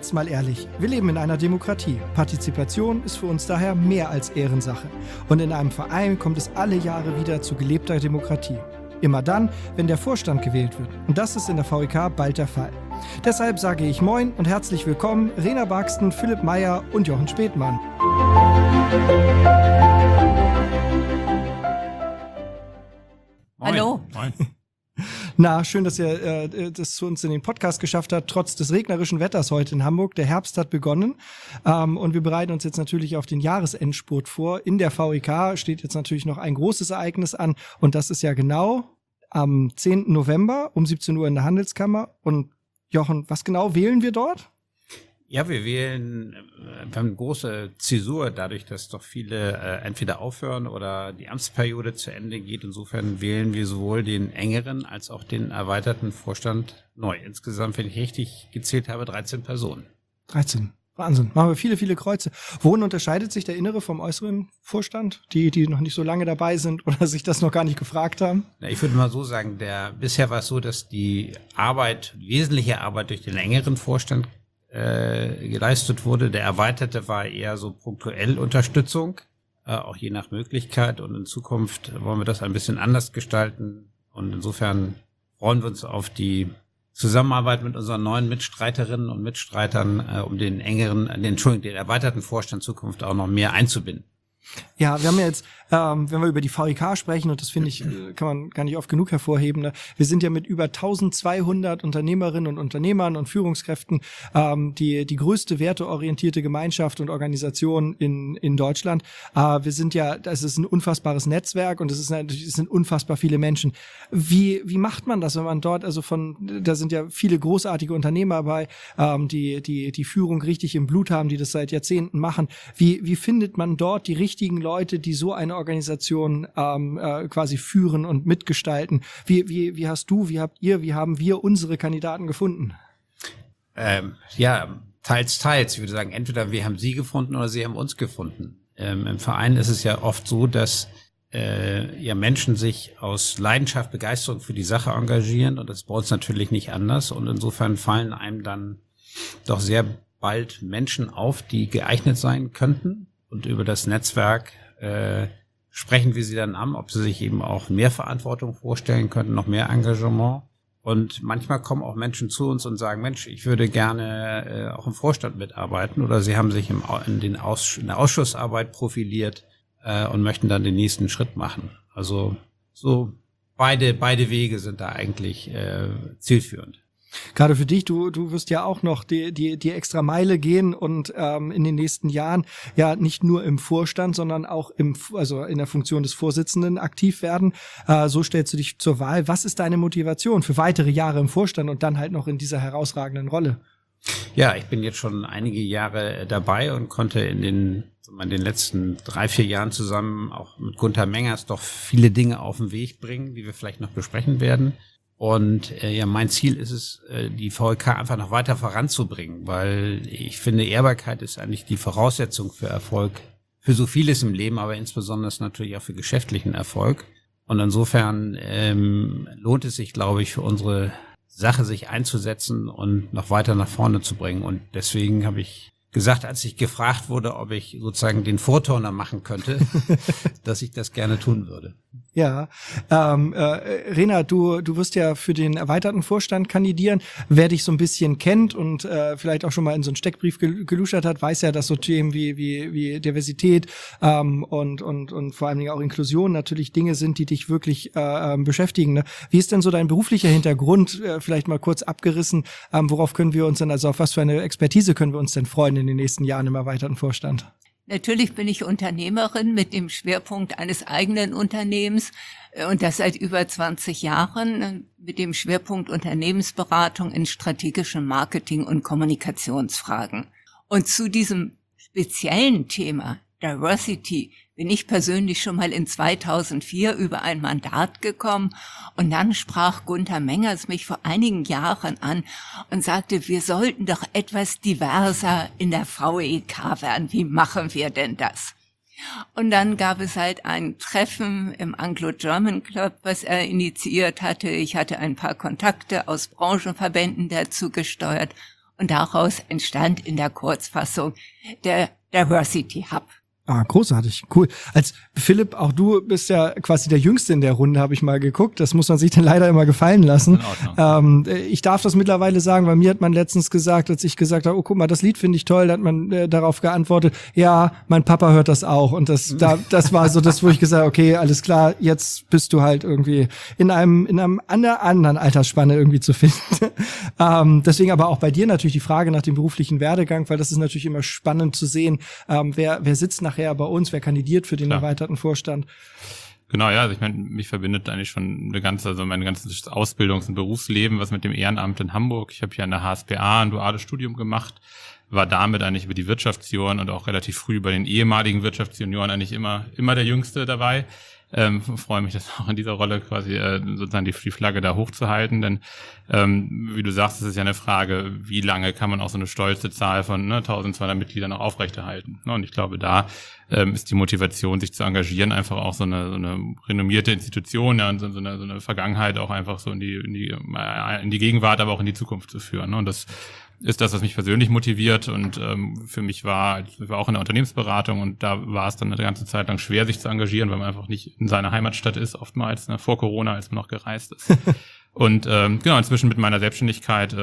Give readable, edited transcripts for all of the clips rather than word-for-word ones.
jetzt mal ehrlich, wir leben in einer Demokratie. Partizipation ist für uns daher mehr als Ehrensache. Und in einem Verein kommt es alle Jahre wieder zu gelebter Demokratie. Immer dann, wenn der Vorstand gewählt wird. Und das ist in der VEK bald der Fall. Deshalb sage ich Moin und herzlich willkommen Rena Barksten, Philipp Meyer und Jochen Späthmann. Moin. Hallo. Moin. Na, schön, dass ihr das zu uns in den Podcast geschafft habt, trotz des regnerischen Wetters heute in Hamburg. Der Herbst hat begonnen und wir bereiten uns jetzt natürlich auf den Jahresendspurt vor. In der VEK steht jetzt natürlich noch ein großes Ereignis an und das ist ja genau am 10. November um 17 Uhr in der Handelskammer. Und Jochen, was genau wählen wir dort? Ja, wir haben eine große Zäsur, dadurch, dass doch viele entweder aufhören oder die Amtsperiode zu Ende geht. Insofern wählen wir sowohl den engeren als auch den erweiterten Vorstand neu. Insgesamt, wenn ich richtig gezählt habe, 13 Personen. 13. Wahnsinn. Machen wir viele, viele Kreuze. Worin unterscheidet sich der innere vom äußeren Vorstand? Die noch nicht so lange dabei sind oder sich das noch gar nicht gefragt haben? Na, ich würde mal so sagen, bisher war es so, dass die wesentliche Arbeit durch den engeren Vorstand geleistet wurde. Der erweiterte war eher so punktuell Unterstützung, auch je nach Möglichkeit. Und in Zukunft wollen wir das ein bisschen anders gestalten. Und insofern freuen wir uns auf die Zusammenarbeit mit unseren neuen Mitstreiterinnen und Mitstreitern, um den erweiterten Vorstand Zukunft auch noch mehr einzubinden. Ja, wir haben ja jetzt, wenn wir über die VEK sprechen, und das finde ich, kann man gar nicht oft genug hervorheben, ne? Wir sind ja mit über 1200 Unternehmerinnen und Unternehmern und Führungskräften die größte werteorientierte Gemeinschaft und Organisation in Deutschland. Wir sind ja, das ist ein unfassbares Netzwerk und es sind unfassbar viele Menschen. Wie macht man das, wenn man dort, da sind ja viele großartige Unternehmer dabei, die Führung richtig im Blut haben, die das seit Jahrzehnten machen. Wie findet man dort die richtigen Leute, die so eine Organisation quasi führen und mitgestalten? Wie haben wir unsere Kandidaten gefunden? Ja, teils. Ich würde sagen, entweder wir haben sie gefunden oder sie haben uns gefunden. Im Verein ist es ja oft so, dass Menschen sich aus Leidenschaft, Begeisterung für die Sache engagieren und das ist bei uns natürlich nicht anders und insofern fallen einem dann doch sehr bald Menschen auf, die geeignet sein könnten. Und über das Netzwerk sprechen wir sie dann an, ob sie sich eben auch mehr Verantwortung vorstellen könnten, noch mehr Engagement. Und manchmal kommen auch Menschen zu uns und sagen, Mensch, ich würde gerne auch im Vorstand mitarbeiten. Oder sie haben sich in der Ausschussarbeit profiliert und möchten dann den nächsten Schritt machen. Also so beide Wege sind da eigentlich zielführend. Gerade für dich, du wirst ja auch noch die extra Meile gehen und in den nächsten Jahren ja nicht nur im Vorstand, sondern auch in der Funktion des Vorsitzenden aktiv werden. So stellst du dich zur Wahl. Was ist deine Motivation für weitere Jahre im Vorstand und dann halt noch in dieser herausragenden Rolle? Ja, ich bin jetzt schon einige Jahre dabei und konnte in den letzten 3-4 Jahren zusammen auch mit Gunther Mengers doch viele Dinge auf den Weg bringen, die wir vielleicht noch besprechen werden. Und mein Ziel ist es, die VEK einfach noch weiter voranzubringen, weil ich finde, Ehrbarkeit ist eigentlich die Voraussetzung für Erfolg, für so vieles im Leben, aber insbesondere natürlich auch für geschäftlichen Erfolg. Und insofern lohnt es sich, glaube ich, für unsere Sache sich einzusetzen und noch weiter nach vorne zu bringen. Und deswegen habe ich gesagt, als ich gefragt wurde, ob ich sozusagen den Vorturner machen könnte, dass ich das gerne tun würde. Ja, Rena, du wirst ja für den erweiterten Vorstand kandidieren. Wer dich so ein bisschen kennt und vielleicht auch schon mal in so einen Steckbrief geluschert hat, weiß ja, dass so Themen wie Diversität und vor allen Dingen auch Inklusion natürlich Dinge sind, die dich wirklich beschäftigen. Ne? Wie ist denn so dein beruflicher Hintergrund? Vielleicht mal kurz abgerissen. Worauf können wir uns denn, also auf was für eine Expertise können wir uns denn freuen in den nächsten Jahren im erweiterten Vorstand? Natürlich bin ich Unternehmerin mit dem Schwerpunkt eines eigenen Unternehmens und das seit über 20 Jahren mit dem Schwerpunkt Unternehmensberatung in strategischem Marketing und Kommunikationsfragen. Und zu diesem speziellen Thema Diversity bin ich persönlich schon mal in 2004 über ein Mandat gekommen und dann sprach Gunther Mengers mich vor einigen Jahren an und sagte, wir sollten doch etwas diverser in der VEK werden. Wie machen wir denn das? Und dann gab es halt ein Treffen im Anglo-German Club, was er initiiert hatte. Ich hatte ein paar Kontakte aus Branchenverbänden dazu gesteuert. Und daraus entstand in der Kurzfassung der Diversity Hub. Ah, großartig, cool. Als Philipp, auch du bist ja quasi der Jüngste in der Runde, habe ich mal geguckt. Das muss man sich dann leider immer gefallen lassen. Ich darf das mittlerweile sagen, weil mir hat man letztens gesagt, als ich gesagt habe, oh, guck mal, das Lied finde ich toll, da hat man darauf geantwortet, ja, mein Papa hört das auch. Und das war so das, wo ich gesagt habe, okay, alles klar, jetzt bist du halt irgendwie in einer anderen Altersspanne irgendwie zu finden. Deswegen aber auch bei dir natürlich die Frage nach dem beruflichen Werdegang, weil das ist natürlich immer spannend zu sehen, wer sitzt nachher bei uns, wer kandidiert für den erweiterten Vorstand. Genau, ja, also ich meine, mich verbindet eigentlich schon mein ganzes Ausbildungs- und Berufsleben, was mit dem Ehrenamt in Hamburg. Ich habe hier an der HSBA ein duales Studium gemacht, war damit eigentlich über die Wirtschaftsjunioren und auch relativ früh bei den ehemaligen Wirtschaftsjunioren eigentlich immer der Jüngste dabei. Freue mich, das auch in dieser Rolle quasi sozusagen die Flagge da hochzuhalten, denn wie du sagst, es ist ja eine Frage, wie lange kann man auch so eine stolze Zahl von 1200 Mitgliedern auch aufrechterhalten. Und ich glaube, da ist die Motivation, sich zu engagieren, einfach auch so eine renommierte Institution, ja, und so eine Vergangenheit auch einfach so in die Gegenwart, aber auch in die Zukunft zu führen. Und das ist das, was mich persönlich motiviert, und für mich war auch in der Unternehmensberatung, und da war es dann eine ganze Zeit lang schwer, sich zu engagieren, weil man einfach nicht in seiner Heimatstadt ist, oftmals, vor Corona, als man noch gereist ist. Und genau, inzwischen mit meiner Selbstständigkeit,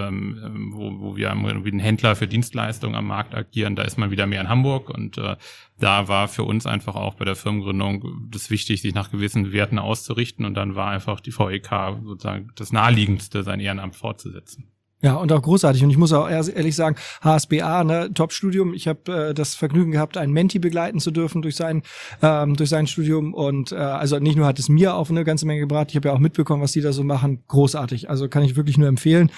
wo wir wie ein Händler für Dienstleistungen am Markt agieren, da ist man wieder mehr in Hamburg, und da war für uns einfach auch bei der Firmengründung das wichtig, sich nach gewissen Werten auszurichten, und dann war einfach die VEK sozusagen das Naheliegendste, sein Ehrenamt fortzusetzen. Ja, und auch großartig. Und ich muss auch ehrlich sagen, HSBA, Top-Studium. Ich habe das Vergnügen gehabt, einen Menti begleiten zu dürfen durch sein Studium. Und also nicht nur hat es mir auch eine ganze Menge gebracht, ich habe ja auch mitbekommen, was die da so machen. Großartig. Also kann ich wirklich nur empfehlen.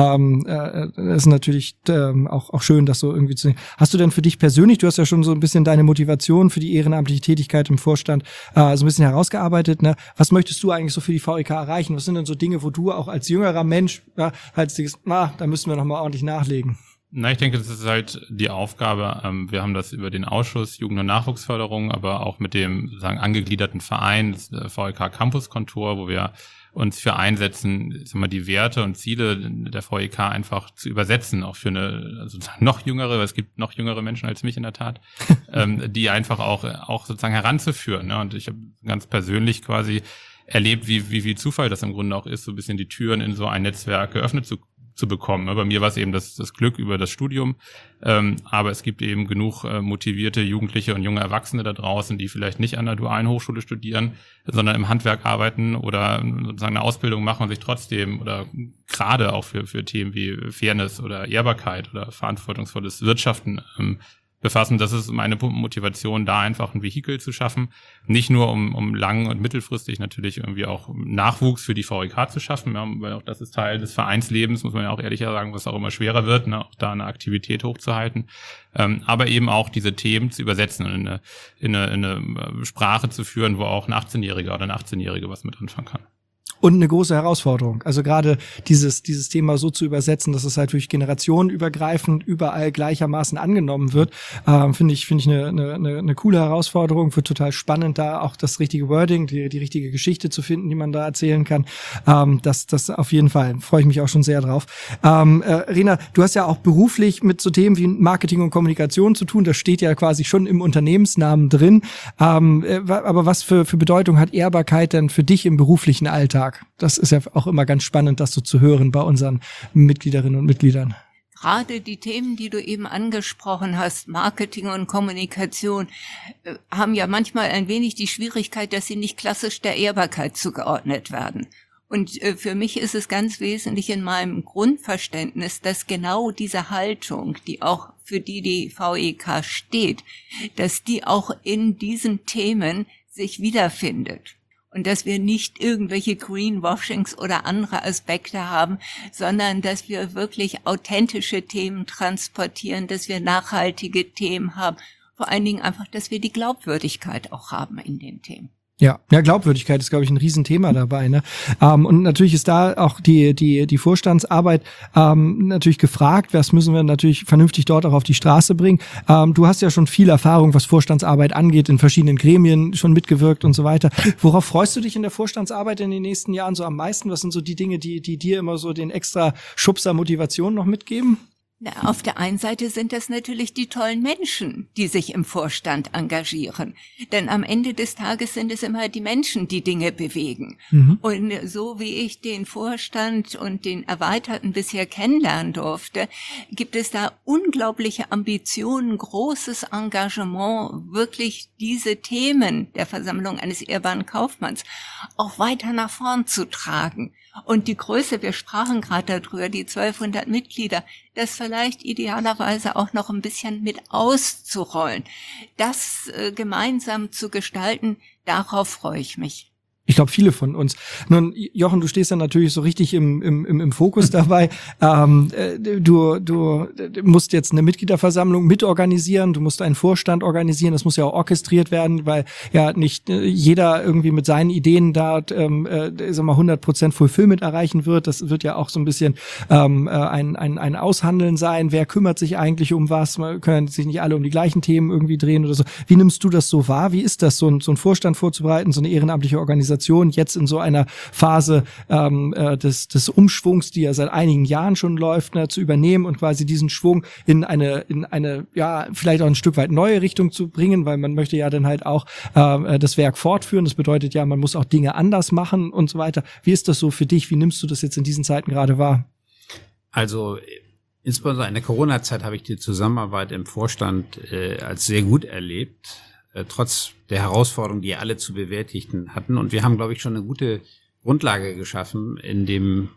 Das ist natürlich auch schön, das so irgendwie zu sehen. Hast du denn für dich persönlich, du hast ja schon so ein bisschen deine Motivation für die ehrenamtliche Tätigkeit im Vorstand so ein bisschen herausgearbeitet, ne? Was möchtest du eigentlich so für die VEK erreichen? Was sind denn so Dinge, wo du auch als jüngerer Mensch halt denkst, da müssen wir noch mal ordentlich nachlegen? Na, ich denke, das ist halt die Aufgabe. Wir haben das über den Ausschuss Jugend- und Nachwuchsförderung, aber auch mit dem sozusagen angegliederten Verein, das VEK Campus-Kontor, wo wir uns für einsetzen, die Werte und Ziele der VEK einfach zu übersetzen, auch für eine noch jüngere, weil es gibt noch jüngere Menschen als mich in der Tat, die einfach auch sozusagen heranzuführen. Ne? Und ich habe ganz persönlich quasi erlebt, wie viel Zufall das im Grunde auch ist, so ein bisschen die Türen in so ein Netzwerk geöffnet zu bekommen. Bei mir war es eben das Glück über das Studium, aber es gibt eben genug motivierte Jugendliche und junge Erwachsene da draußen, die vielleicht nicht an der dualen Hochschule studieren, sondern im Handwerk arbeiten oder sozusagen eine Ausbildung machen und sich trotzdem oder gerade auch für Themen wie Fairness oder Ehrbarkeit oder verantwortungsvolles Wirtschaften befassen. Das ist meine Motivation, da einfach ein Vehikel zu schaffen. Nicht nur, um lang- und mittelfristig natürlich irgendwie auch Nachwuchs für die VEK zu schaffen, ja, weil auch das ist Teil des Vereinslebens, muss man ja auch ehrlich sagen, was auch immer schwerer wird, ne, auch da eine Aktivität hochzuhalten. Aber eben auch diese Themen zu übersetzen und in eine Sprache zu führen, wo auch ein 18-Jähriger oder eine 18-Jährige was mit anfangen kann. Und eine große Herausforderung. Also gerade dieses Thema so zu übersetzen, dass es halt durch generationenübergreifend überall gleichermaßen angenommen wird, finde ich eine coole Herausforderung. Wird total spannend, da auch das richtige Wording, die richtige Geschichte zu finden, die man da erzählen kann. Das auf jeden Fall. Freue ich mich auch schon sehr drauf. Rena, du hast ja auch beruflich mit so Themen wie Marketing und Kommunikation zu tun. Das steht ja quasi schon im Unternehmensnamen drin. Aber was für Bedeutung hat Ehrbarkeit denn für dich im beruflichen Alltag? Das ist ja auch immer ganz spannend, das so zu hören bei unseren Mitgliederinnen und Mitgliedern. Gerade die Themen, die du eben angesprochen hast, Marketing und Kommunikation, haben ja manchmal ein wenig die Schwierigkeit, dass sie nicht klassisch der Ehrbarkeit zugeordnet werden. Und für mich ist es ganz wesentlich in meinem Grundverständnis, dass genau diese Haltung, die auch für die VEK steht, dass die auch in diesen Themen sich wiederfindet. Und dass wir nicht irgendwelche Greenwashings oder andere Aspekte haben, sondern dass wir wirklich authentische Themen transportieren, dass wir nachhaltige Themen haben. Vor allen Dingen einfach, dass wir die Glaubwürdigkeit auch haben in den Themen. Ja, Glaubwürdigkeit ist, glaube ich, ein Riesenthema dabei, ne? Und natürlich ist da auch die Vorstandsarbeit natürlich gefragt. Was müssen wir natürlich vernünftig dort auch auf die Straße bringen? Du hast ja schon viel Erfahrung, was Vorstandsarbeit angeht, in verschiedenen Gremien schon mitgewirkt und so weiter. Worauf freust du dich in der Vorstandsarbeit in den nächsten Jahren so am meisten? Was sind so die Dinge, die dir immer so den extra Schubser Motivation noch mitgeben? Na, auf der einen Seite sind das natürlich die tollen Menschen, die sich im Vorstand engagieren. Denn am Ende des Tages sind es immer die Menschen, die Dinge bewegen. Und so wie ich den Vorstand und den Erweiterten bisher kennenlernen durfte, gibt es da unglaubliche Ambitionen, großes Engagement, wirklich diese Themen der Versammlung eines ehrbaren Kaufmanns auch weiter nach vorn zu tragen. Und die Größe, wir sprachen gerade darüber, die 1200 Mitglieder, das vielleicht idealerweise auch noch ein bisschen mit auszurollen. Das gemeinsam zu gestalten, darauf freue ich mich. Ich glaube, viele von uns. Nun, Jochen, du stehst dann natürlich so richtig im Fokus dabei. Du musst jetzt eine Mitgliederversammlung mitorganisieren, du musst einen Vorstand organisieren, das muss ja auch orchestriert werden, weil ja nicht jeder irgendwie mit seinen Ideen da, 100% Fulfillment erreichen wird. Das wird ja auch so ein bisschen ein Aushandeln sein. Wer kümmert sich eigentlich um was? Man können sich nicht alle um die gleichen Themen irgendwie drehen oder so. Wie nimmst du das so wahr? Wie ist das, so ein Vorstand vorzubereiten, so eine ehrenamtliche Organisation jetzt in so einer Phase des Umschwungs, die ja seit einigen Jahren schon läuft, zu übernehmen und quasi diesen Schwung in eine ja vielleicht auch ein Stück weit neue Richtung zu bringen, weil man möchte ja dann halt auch das Werk fortführen. Das bedeutet ja, man muss auch Dinge anders machen und so weiter. Wie ist das so für dich? Wie nimmst du das jetzt in diesen Zeiten gerade wahr? Also insbesondere in der Corona-Zeit habe ich die Zusammenarbeit im Vorstand als sehr gut erlebt. Trotz der Herausforderungen, die alle zu bewältigen hatten. Und wir haben, glaube ich, schon eine gute Grundlage geschaffen in dem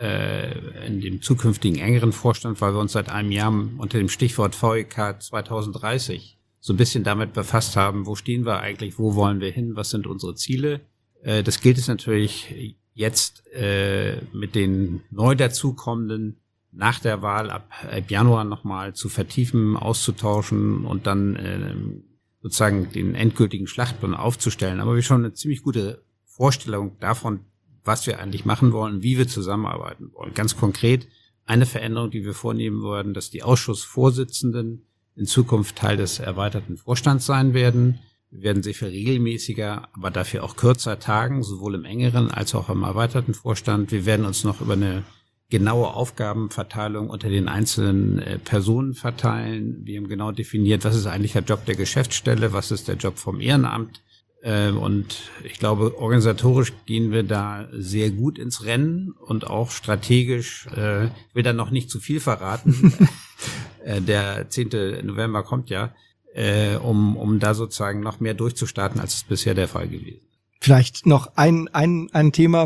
zukünftigen engeren Vorstand, weil wir uns seit einem Jahr unter dem Stichwort VEK 2030 so ein bisschen damit befasst haben, wo stehen wir eigentlich, wo wollen wir hin, was sind unsere Ziele. Das gilt es natürlich jetzt mit den neu dazukommenden nach der Wahl ab Januar nochmal zu vertiefen, auszutauschen und dann sozusagen den endgültigen Schlachtplan aufzustellen. Aber wir haben schon eine ziemlich gute Vorstellung davon, was wir eigentlich machen wollen, wie wir zusammenarbeiten wollen. Ganz konkret eine Veränderung, die wir vornehmen wollen, dass die Ausschussvorsitzenden in Zukunft Teil des erweiterten Vorstands sein werden. Wir werden sehr viel regelmäßiger, aber dafür auch kürzer tagen, sowohl im engeren als auch im erweiterten Vorstand. Wir werden uns noch über eine genaue Aufgabenverteilung unter den einzelnen Personen verteilen. Wir haben genau definiert, was ist eigentlich der Job der Geschäftsstelle, was ist der Job vom Ehrenamt. Und ich glaube, organisatorisch gehen wir da sehr gut ins Rennen und auch strategisch, ich will da noch nicht zu viel verraten. Der 10. November kommt ja, um da sozusagen noch mehr durchzustarten, als es bisher der Fall gewesen ist. Vielleicht noch ein Thema.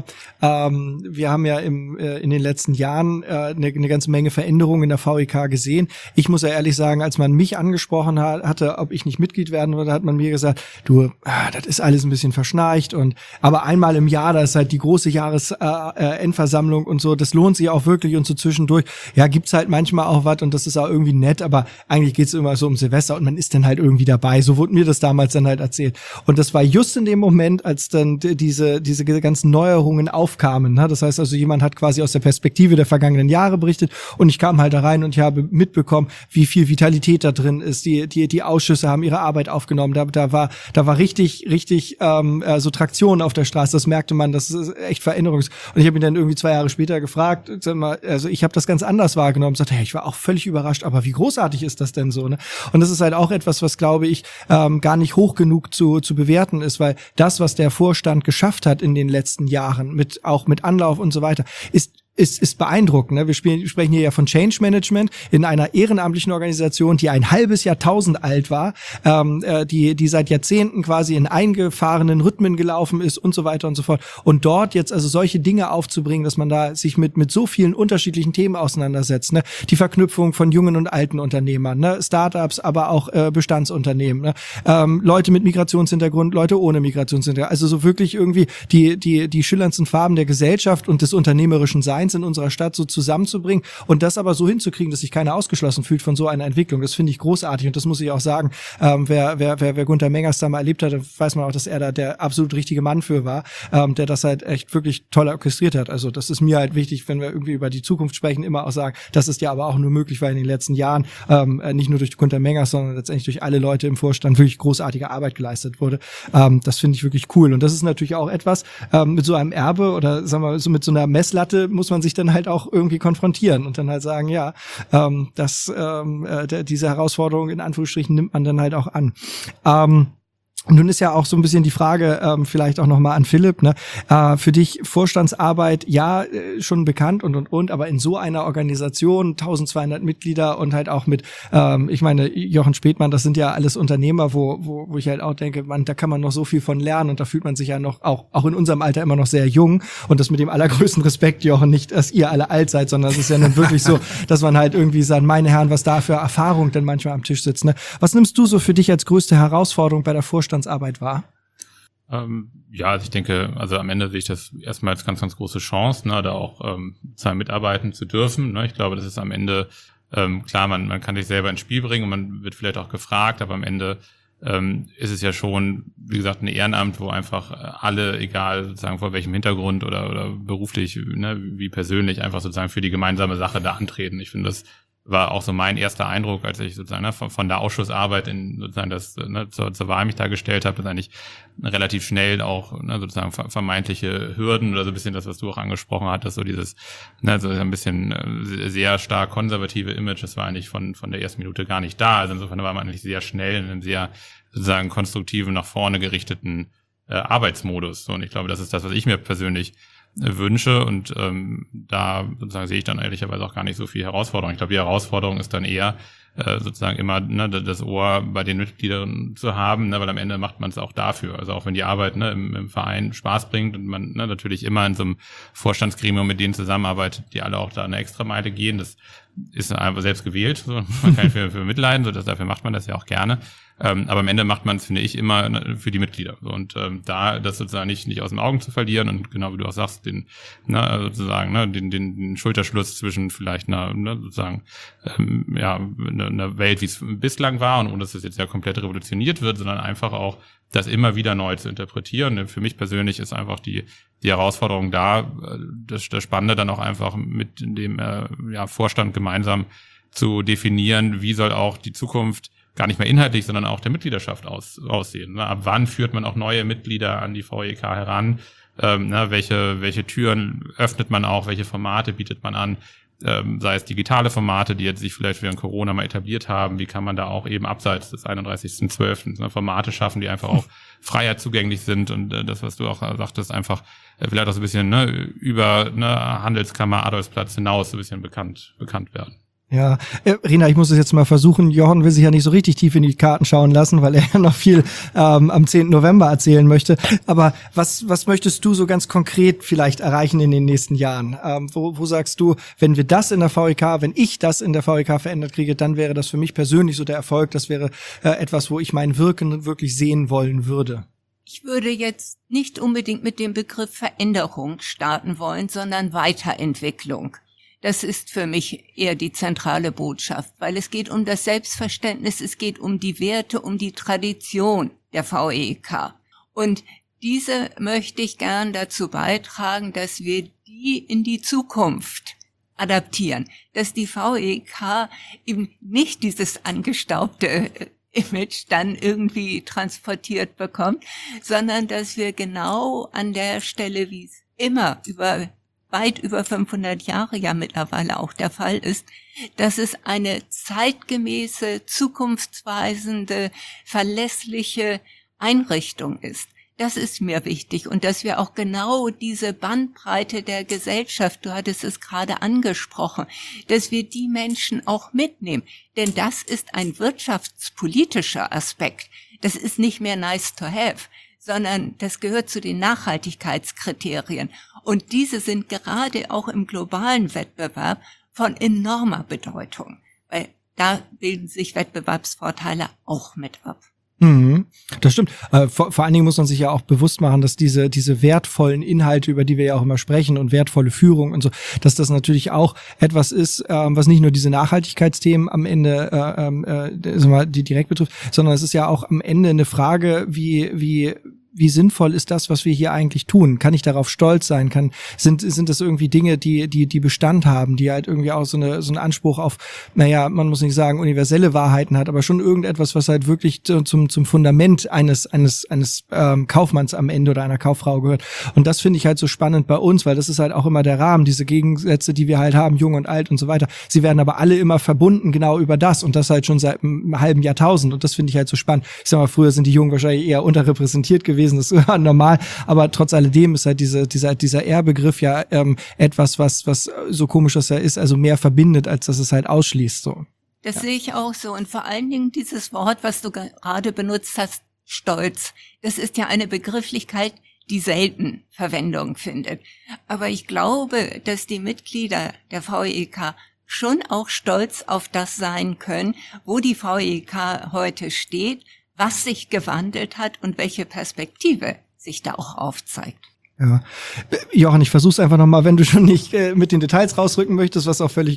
Wir haben ja in den letzten Jahren eine ganze Menge Veränderungen in der VEK gesehen. Ich muss ja ehrlich sagen, als man mich angesprochen hatte, ob ich nicht Mitglied werden würde, hat man mir gesagt, du, das ist alles ein bisschen verschnarcht aber einmal im Jahr, da ist halt die große Jahresendversammlung und so, das lohnt sich auch wirklich und so zwischendurch. Ja, gibt's halt manchmal auch was und das ist auch irgendwie nett, aber eigentlich geht's immer so um Silvester und man ist dann halt irgendwie dabei. So wurde mir das damals dann halt erzählt. Und das war just in dem Moment, als dann diese ganzen Neuerungen aufkamen. Ne? Das heißt also, jemand hat quasi aus der Perspektive der vergangenen Jahre berichtet und ich kam halt da rein und ich habe mitbekommen, wie viel Vitalität da drin ist. Die Ausschüsse haben ihre Arbeit aufgenommen. Da war richtig so Traktion auf der Straße. Das merkte man, das ist echt Veränderungs. Und ich habe ihn dann irgendwie 2 Jahre später gefragt, sag mal, also ich habe das ganz anders wahrgenommen. Sagte, hey, ich war auch völlig überrascht, aber wie großartig ist das denn so? Ne? Und das ist halt auch etwas, was, glaube ich, gar nicht hoch genug zu bewerten ist, weil das, was der Vorstand geschafft hat in den letzten Jahren, auch mit Anlauf und so weiter, ist beeindruckend. Ne? Wir sprechen hier ja von Change Management in einer ehrenamtlichen Organisation, die ein halbes Jahrtausend alt war, die seit Jahrzehnten quasi in eingefahrenen Rhythmen gelaufen ist und so weiter und so fort. Und dort jetzt also solche Dinge aufzubringen, dass man da sich mit so vielen unterschiedlichen Themen auseinandersetzt. Ne? Die Verknüpfung von jungen und alten Unternehmern, ne? Startups, aber auch Bestandsunternehmen, ne? Leute mit Migrationshintergrund, Leute ohne Migrationshintergrund. Also so wirklich irgendwie die schillerndsten Farben der Gesellschaft und des unternehmerischen Seins in unserer Stadt so zusammenzubringen und das aber so hinzukriegen, dass sich keiner ausgeschlossen fühlt von so einer Entwicklung. Das finde ich großartig und das muss ich auch sagen. Wer Gunter Mengers da mal erlebt hat, weiß man auch, dass er da der absolut richtige Mann für war, der das halt echt wirklich toll orchestriert hat. Also das ist mir halt wichtig, wenn wir irgendwie über die Zukunft sprechen, immer auch sagen, das ist ja aber auch nur möglich, weil in den letzten Jahren nicht nur durch Gunter Mengers, sondern letztendlich durch alle Leute im Vorstand wirklich großartige Arbeit geleistet wurde. Das finde ich wirklich cool und das ist natürlich auch etwas mit so einem Erbe oder sagen wir so mit so einer Messlatte muss man man sich dann halt auch irgendwie konfrontieren und dann halt sagen, ja, diese Herausforderung in Anführungsstrichen nimmt man dann halt auch an. Nun ist ja auch so ein bisschen die Frage, vielleicht auch nochmal an Philipp, ne? Für dich Vorstandsarbeit, ja, schon bekannt und, aber in so einer Organisation, 1200 Mitglieder und halt auch mit, ich meine, Jochen Späthmann, das sind ja alles Unternehmer, wo ich halt auch denke, da kann man noch so viel von lernen und da fühlt man sich ja noch, auch in unserem Alter immer noch sehr jung und das mit dem allergrößten Respekt, Jochen, nicht, dass ihr alle alt seid, sondern es ist ja dann wirklich so, dass man halt irgendwie sagt, meine Herren, was da für Erfahrung denn manchmal am Tisch sitzt, ne? Was nimmst du so für dich als größte Herausforderung bei der Vorstandsarbeit war? Ja, also ich denke, also am Ende sehe ich das erstmal als ganz, ganz große Chance, ne, da auch mitarbeiten zu dürfen. Ne. Ich glaube, das ist am Ende, klar, man kann sich selber ins Spiel bringen und man wird vielleicht auch gefragt, aber am Ende ist es ja schon, wie gesagt, ein Ehrenamt, wo einfach alle, egal sozusagen vor welchem Hintergrund oder beruflich, ne, wie persönlich, einfach sozusagen für die gemeinsame Sache da antreten. Ich finde, das war auch so mein erster Eindruck, als ich sozusagen von der Ausschussarbeit in sozusagen das zur Wahl mich da gestellt habe, dass eigentlich relativ schnell auch sozusagen vermeintliche Hürden oder so ein bisschen das, was du auch angesprochen hattest, so dieses so ein bisschen sehr stark konservative Image, das war eigentlich von der ersten Minute gar nicht da. Also insofern war man eigentlich sehr schnell in einem sehr sozusagen konstruktiven, nach vorne gerichteten Arbeitsmodus. Und ich glaube, das ist das, was ich mir persönlich wünsche und da sozusagen sehe ich dann ehrlicherweise auch gar nicht so viel Herausforderung. Ich glaube, die Herausforderung ist dann eher sozusagen immer das Ohr bei den Mitgliedern zu haben, weil am Ende macht man es auch dafür. Also auch wenn die Arbeit im Verein Spaß bringt und man natürlich immer in so einem Vorstandsgremium mit denen zusammenarbeitet, die alle auch da eine Extrameile gehen, das ist einfach selbst gewählt, so. Man kann für mitleiden, so dafür macht man das ja auch gerne. Aber am Ende macht man es, finde ich, immer für die Mitglieder. Und da das sozusagen nicht aus den Augen zu verlieren und genau wie du auch sagst, den Schulterschluss zwischen vielleicht einer Welt, wie es bislang war und ohne dass es jetzt ja komplett revolutioniert wird, sondern einfach auch das immer wieder neu zu interpretieren. Für mich persönlich ist einfach die Herausforderung da, das Spannende dann auch einfach mit dem Vorstand gemeinsam zu definieren, wie soll auch die Zukunft gar nicht mehr inhaltlich, sondern auch der Mitgliedschaft aussehen. Ab wann führt man auch neue Mitglieder an die VEK heran? Welche Türen öffnet man auch? Welche Formate bietet man an? Sei es digitale Formate, die jetzt sich vielleicht während Corona mal etabliert haben. Wie kann man da auch eben abseits des 31.12. Formate schaffen, die einfach auch freier zugänglich sind und das, was du auch sagtest, einfach vielleicht auch so ein bisschen über Handelskammer, Adolfsplatz hinaus so ein bisschen bekannt werden. Ja, Rina, ich muss es jetzt mal versuchen. Jochen will sich ja nicht so richtig tief in die Karten schauen lassen, weil er ja noch viel am 10. November erzählen möchte. Aber was möchtest du so ganz konkret vielleicht erreichen in den nächsten Jahren? Wo sagst du, wenn ich das in der VEK verändert kriege, dann wäre das für mich persönlich so der Erfolg. Das wäre etwas, wo ich mein Wirken wirklich sehen wollen würde. Ich würde jetzt nicht unbedingt mit dem Begriff Veränderung starten wollen, sondern Weiterentwicklung. Das ist für mich eher die zentrale Botschaft, weil es geht um das Selbstverständnis, es geht um die Werte, um die Tradition der VEK. Und diese möchte ich gern dazu beitragen, dass wir die in die Zukunft adaptieren, dass die VEK eben nicht dieses angestaubte Image dann irgendwie transportiert bekommt, sondern dass wir genau an der Stelle, wie es immer weit über 500 Jahre ja mittlerweile auch der Fall ist, dass es eine zeitgemäße, zukunftsweisende, verlässliche Einrichtung ist. Das ist mir wichtig und dass wir auch genau diese Bandbreite der Gesellschaft, du hattest es gerade angesprochen, dass wir die Menschen auch mitnehmen. Denn das ist ein wirtschaftspolitischer Aspekt. Das ist nicht mehr nice to have, sondern das gehört zu den Nachhaltigkeitskriterien. Und diese sind gerade auch im globalen Wettbewerb von enormer Bedeutung, weil da bilden sich Wettbewerbsvorteile auch mit ab. Das stimmt. Vor allen Dingen muss man sich ja auch bewusst machen, dass diese wertvollen Inhalte, über die wir ja auch immer sprechen und wertvolle Führung und so, dass das natürlich auch etwas ist, was nicht nur diese Nachhaltigkeitsthemen am Ende die direkt betrifft, sondern es ist ja auch am Ende eine Frage, wie wie sinnvoll ist das, was wir hier eigentlich tun? Kann ich darauf stolz sein? Sind das irgendwie Dinge, die Bestand haben, die halt irgendwie auch so einen Anspruch auf, naja, man muss nicht sagen universelle Wahrheiten hat, aber schon irgendetwas, was halt wirklich zum Fundament eines Kaufmanns am Ende oder einer Kauffrau gehört. Und das finde ich halt so spannend bei uns, weil das ist halt auch immer der Rahmen, diese Gegensätze, die wir halt haben, jung und alt und so weiter. Sie werden aber alle immer verbunden genau über das und das halt schon seit einem halben Jahrtausend und das finde ich halt so spannend. Ich sag mal, früher sind die Jungen wahrscheinlich eher unterrepräsentiert gewesen, das ist normal, aber trotz alledem ist halt dieser R-Begriff ja etwas, was so komisch das ja ist, also mehr verbindet, als dass es halt ausschließt. So. Das sehe ich auch so und vor allen Dingen dieses Wort, was du gerade benutzt hast, Stolz, das ist ja eine Begrifflichkeit, die selten Verwendung findet. Aber ich glaube, dass die Mitglieder der VEK schon auch stolz auf das sein können, wo die VEK heute steht, was sich gewandelt hat und welche Perspektive sich da auch aufzeigt. Ja, Jochen, ich versuch's einfach nochmal, wenn du schon nicht mit den Details rausrücken möchtest,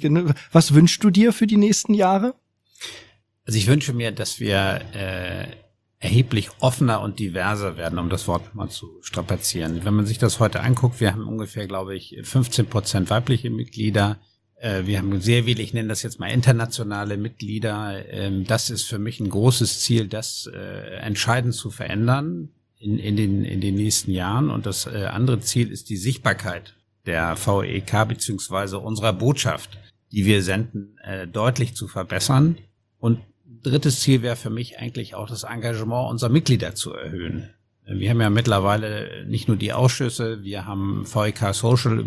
was wünschst du dir für die nächsten Jahre? Also ich wünsche mir, dass wir erheblich offener und diverser werden, um das Wort mal zu strapazieren. Wenn man sich das heute anguckt, wir haben ungefähr, glaube ich, 15% weibliche Mitglieder. Wir haben sehr viele, ich nenne das jetzt mal internationale Mitglieder. Das ist für mich ein großes Ziel, das entscheidend zu verändern in den nächsten Jahren. Und das andere Ziel ist die Sichtbarkeit der VEK beziehungsweise unserer Botschaft, die wir senden, deutlich zu verbessern. Und drittes Ziel wäre für mich eigentlich auch das Engagement unserer Mitglieder zu erhöhen. Wir haben ja mittlerweile nicht nur die Ausschüsse, wir haben VEK Social,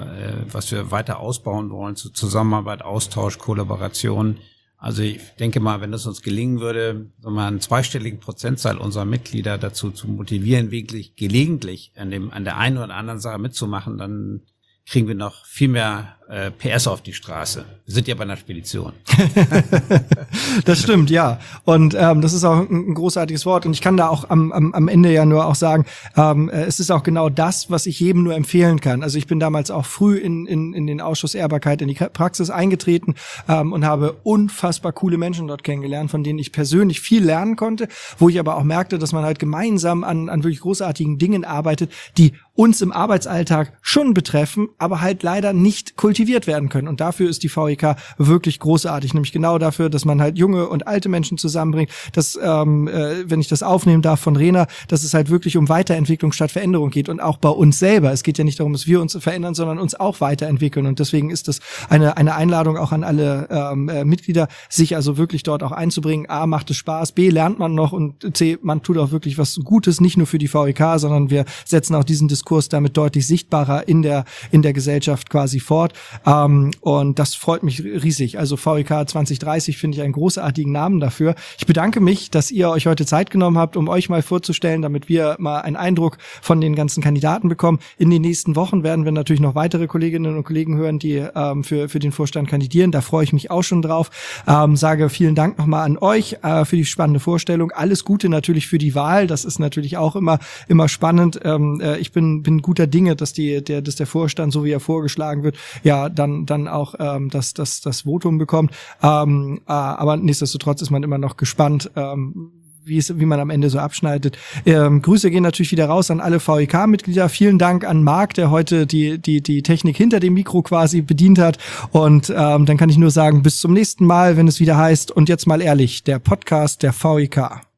was wir weiter ausbauen wollen, zur Zusammenarbeit, Austausch, Kollaboration. Also ich denke mal, wenn es uns gelingen würde, so mal einen zweistelligen Prozentzahl unserer Mitglieder dazu zu motivieren, wirklich gelegentlich an der einen oder anderen Sache mitzumachen, dann kriegen wir noch viel mehr PS auf die Straße. Wir sind ja bei einer Spedition. Das stimmt, ja. Und das ist auch ein großartiges Wort. Und ich kann da auch am Ende ja nur auch sagen, es ist auch genau das, was ich jedem nur empfehlen kann. Also ich bin damals auch früh in den Ausschuss Ehrbarkeit, in die Praxis eingetreten und habe unfassbar coole Menschen dort kennengelernt, von denen ich persönlich viel lernen konnte, wo ich aber auch merkte, dass man halt gemeinsam an wirklich großartigen Dingen arbeitet, die uns im Arbeitsalltag schon betreffen, aber halt leider nicht kultiviert werden können. Und dafür ist die VEK wirklich großartig, nämlich genau dafür, dass man halt junge und alte Menschen zusammenbringt, dass, wenn ich das aufnehmen darf von Rena, dass es halt wirklich um Weiterentwicklung statt Veränderung geht und auch bei uns selber. Es geht ja nicht darum, dass wir uns verändern, sondern uns auch weiterentwickeln. Und deswegen ist das eine Einladung auch an alle Mitglieder, sich also wirklich dort auch einzubringen. A, macht es Spaß, B, lernt man noch und C, man tut auch wirklich was Gutes, nicht nur für die VEK, sondern wir setzen auch diesen Diskurs damit deutlich sichtbarer in der Gesellschaft quasi fort. Und das freut mich riesig. Also VEK 2030 finde ich einen großartigen Namen dafür. Ich bedanke mich, dass ihr euch heute Zeit genommen habt, um euch mal vorzustellen, damit wir mal einen Eindruck von den ganzen Kandidaten bekommen. In den nächsten Wochen werden wir natürlich noch weitere Kolleginnen und Kollegen hören, die für den Vorstand kandidieren. Da freue ich mich auch schon drauf. Sage vielen Dank nochmal an euch für die spannende Vorstellung. Alles Gute natürlich für die Wahl. Das ist natürlich auch immer spannend. Ich bin guter Dinge, dass der Vorstand, so wie er vorgeschlagen wird, ja dann auch das Votum bekommt. Aber nichtsdestotrotz ist man immer noch gespannt, wie man am Ende so abschneidet. Grüße gehen natürlich wieder raus an alle VEK-Mitglieder. Vielen Dank an Marc, der heute die Technik hinter dem Mikro quasi bedient hat. Und dann kann ich nur sagen, bis zum nächsten Mal, wenn es wieder heißt, und jetzt mal ehrlich, der Podcast der VEK.